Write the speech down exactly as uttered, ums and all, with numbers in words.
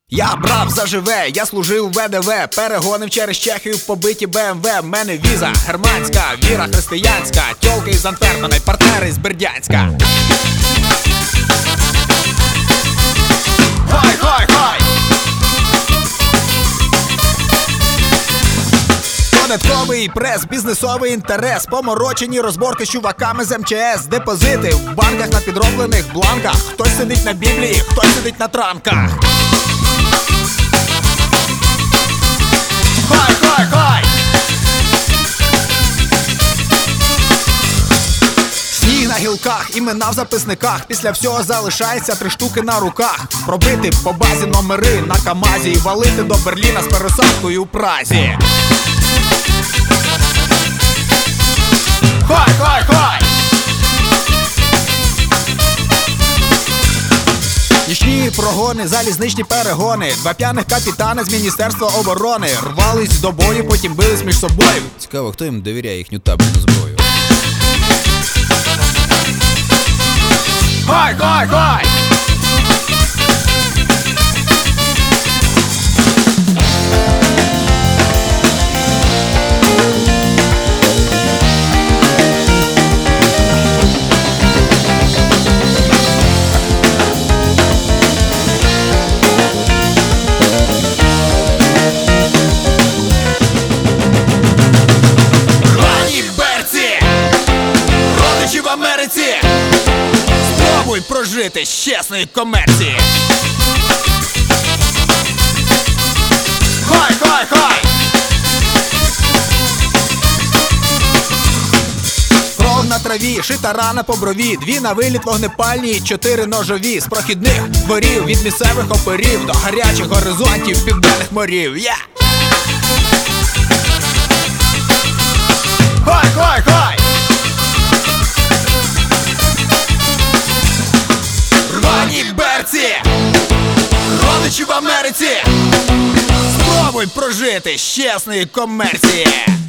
Я брав заживе, я служив в ВДВ, перегонив через Чехію в побиті БМВ. В мене віза германська, віра християнська, тьолки із Антверпена й партнери з Бердянська. Хай, хай, хай! Податковий прес, бізнесовий інтерес, поморочені розборки з чуваками з МЧС, депозити в банках на підроблених бланках. Хтось сидить на Біблії, хтось сидить на транках. Хай, хай, хай! Сніг на гілках, імена в записниках. Після всього залишається три штуки на руках. Пробити по базі номери на КамАЗі і валити до Берліна з пересадкою у Празі. Хай, хай, хай! Нічні прогони, залізничні перегони. Два п'яних капітани з Міністерства оборони рвались до бою, потім бились між собою. Цікаво, хто їм довіряє їхню табельну зброю. Хай, хай, хай! В Америці спробуй прожити з чесної комерції. Хай, хай, хай! Кров на траві, шита рана по брові. Дві на виліт вогнепальні, чотири ножові. З прохідних дворів, від місцевих оперів до гарячих горизонтів південних морів. Yeah! Хай, хай, хай! Рвані берці, родичі в Америці, спробуй прожити з чесної комерції.